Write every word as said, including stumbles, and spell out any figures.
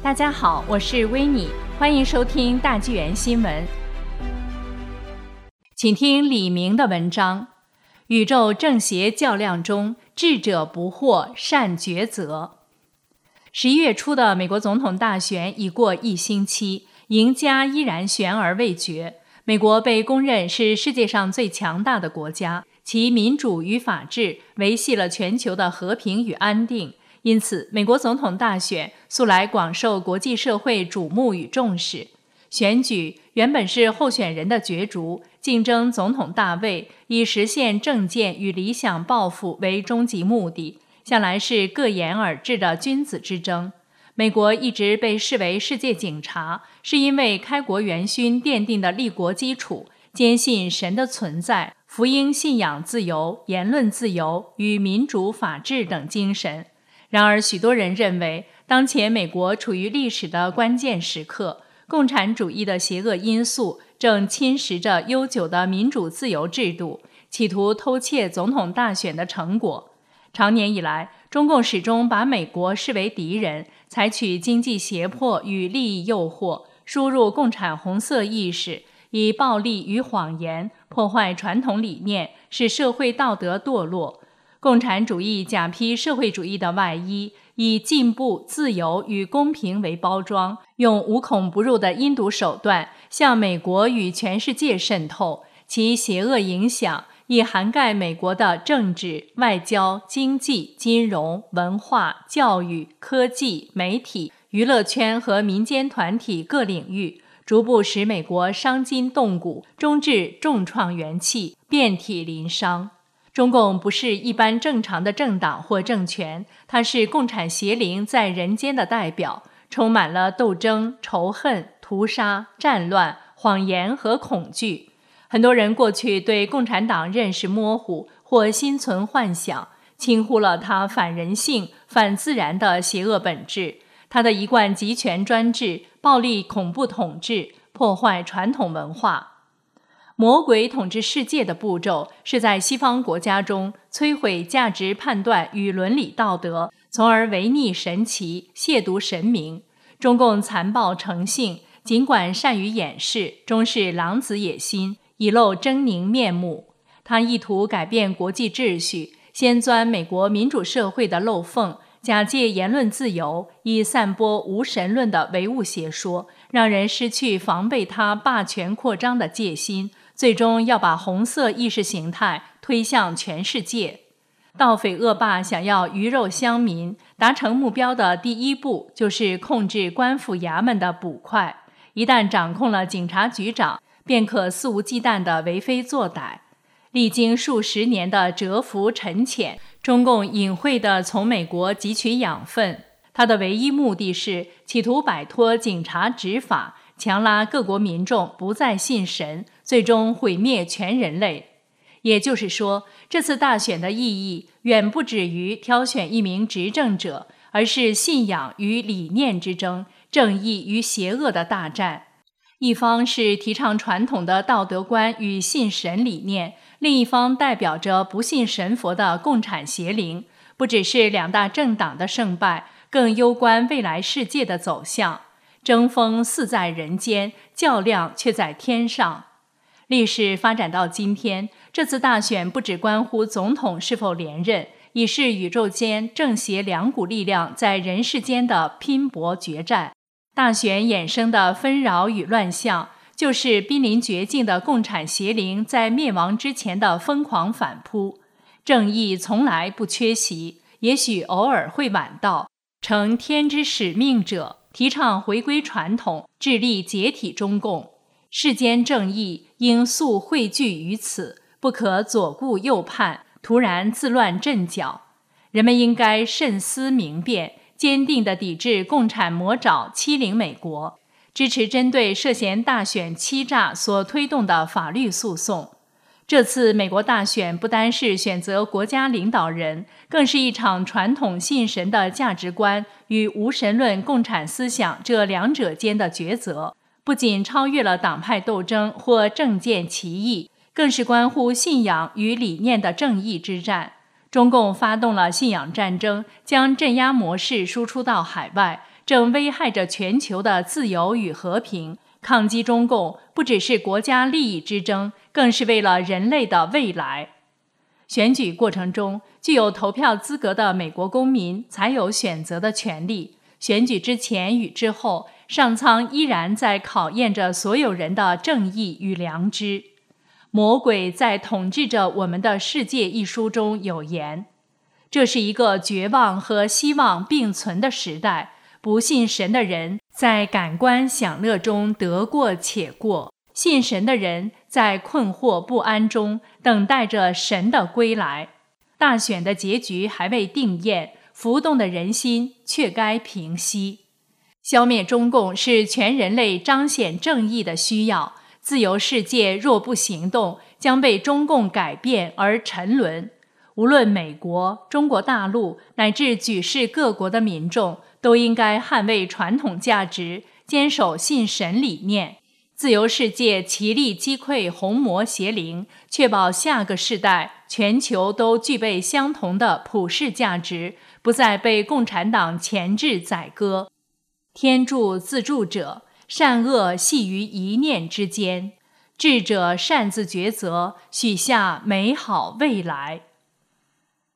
大家好，我是维尼，欢迎收听大纪元新闻。请听李明的文章：宇宙正邪较量中，智者不惑，善抉择。十一月初的美国总统大选已过一星期，赢家依然悬而未决。美国被公认是世界上最强大的国家，其民主与法治维系了全球的和平与安定。因此，美国总统大选素来广受国际社会瞩目与重视。选举原本是候选人的角逐，竞争总统大位，以实现政见与理想抱负为终极目的，向来是各言而治的君子之争。美国一直被视为世界警察，是因为开国元勋奠定的立国基础，坚信神的存在，福音信仰自由、言论自由与民主法治等精神。然而，许多人认为，当前美国处于历史的关键时刻，共产主义的邪恶因素正侵蚀着悠久的民主自由制度，企图偷窃总统大选的成果。长年以来，中共始终把美国视为敌人，采取经济胁迫与利益诱惑，输入共产红色意识，以暴力与谎言破坏传统理念，使社会道德堕落。共产主义假披社会主义的外衣，以进步、自由与公平为包装，用无孔不入的阴毒手段向美国与全世界渗透，其邪恶影响已涵盖美国的政治、外交、经济、金融、文化、教育、科技、媒体、娱乐圈和民间团体各领域，逐步使美国伤筋动骨，终至重创元气，遍体鳞伤。中共不是一般正常的政党或政权，它是共产邪灵在人间的代表，充满了斗争、仇恨、屠杀、战乱、谎言和恐惧。很多人过去对共产党认识模糊或心存幻想，轻忽了它反人性、反自然的邪恶本质。它的一贯集权专制、暴力恐怖统治，破坏传统文化。魔鬼统治世界的步骤是在西方国家中摧毁价值判断与伦理道德，从而违逆神奇，亵渎神明。中共残暴成性，尽管善于掩饰，终是狼子野心，已露狰狞面目。他意图改变国际秩序，先钻美国民主社会的漏缝，假借言论自由，以散播无神论的唯物邪说，让人失去防备他霸权扩张的戒心，最终要把红色意识形态推向全世界。盗匪恶霸想要鱼肉乡民，达成目标的第一步就是控制官府衙门的捕快。一旦掌控了警察局长，便可肆无忌惮地为非作歹。历经数十年的蛰伏沉潜，中共隐晦地从美国汲取养分，它的唯一目的是企图摆脱警察执法，强拉各国民众不再信神，最终毁灭全人类。也就是说，这次大选的意义远不止于挑选一名执政者，而是信仰与理念之争，正义与邪恶的大战。一方是提倡传统的道德观与信神理念，另一方代表着不信神佛的共产邪灵。不只是两大政党的胜败，更攸关未来世界的走向。争锋似在人间，较量却在天上。历史发展到今天，这次大选不只关乎总统是否连任，已是宇宙间正邪两股力量在人世间的拼搏决战。大选衍生的纷扰与乱象，就是濒临绝境的共产邪灵在灭亡之前的疯狂反扑。正义从来不缺席，也许偶尔会晚到。成天之使命者，提倡回归传统，致力解体中共。世间正义应速汇聚于此，不可左顾右盼，突然自乱阵脚。人们应该慎思明辨，坚定地抵制共产魔爪欺凌美国，支持针对涉嫌大选欺诈所推动的法律诉讼。这次美国大选不单是选择国家领导人，更是一场传统信神的价值观与无神论共产思想这两者间的抉择，不仅超越了党派斗争或政见歧义，更是关乎信仰与理念的正义之战。中共发动了信仰战争，将镇压模式输出到海外， 正危害着全球的自由与和平。抗击中共不只是国家利益之争，更是为了人类的未来。选举过程中，具有投票资格的美国公民才有选择的权利。选举之前与之后，上苍依然在考验着所有人的正义与良知。魔鬼在统治着我们的世界一书中有言，这是一个绝望和希望并存的时代，不信神的人在感官享乐中得过且过，信神的人在困惑不安中等待着神的归来。大选的结局还未定验，浮动的人心却该平息。消灭中共是全人类彰显正义的需要，自由世界若不行动，将被中共改变而沉沦。无论美国、中国大陆乃至举世各国的民众，都应该捍卫传统价值，坚守信神理念。自由世界齐力击溃红魔邪灵，确保下个世代全球都具备相同的普世价值，不再被共产党钳制宰割。天助自助者，善恶系于一念之间。智者擅自抉择，许下美好未来。